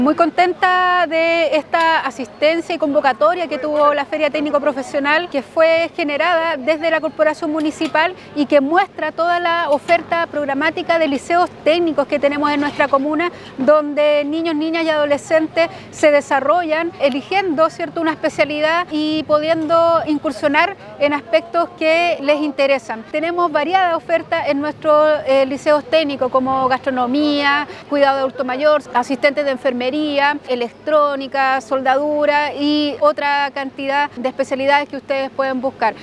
Muy contenta de esta asistencia y convocatoria que tuvo la Feria Técnico Profesional, que fue generada desde la Corporación Municipal y que muestra toda la oferta programática de liceos técnicos que tenemos en nuestra comuna, donde niños, niñas y adolescentes se desarrollan eligiendo, ¿cierto?, una especialidad y pudiendo incursionar en aspectos que les interesan. Tenemos variada oferta en nuestros liceos técnicos, como gastronomía, cuidado de adulto mayor, asistentes de enfermería, electrónica, soldadura y otra cantidad de especialidades que ustedes pueden buscar.